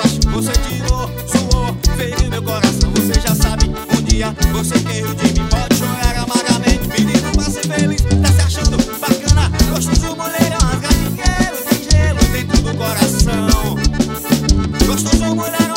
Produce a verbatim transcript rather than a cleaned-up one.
mágoas você tirou, suou, feriu meu coração. Você já sabe, um dia você que riu de mim pode chorar amargamente. Menino pra ser feliz, tá se achando bacana, gostoso, mulherão, rasga dinheiro, tem gelo dentro do coração. Gostoso, mulherão.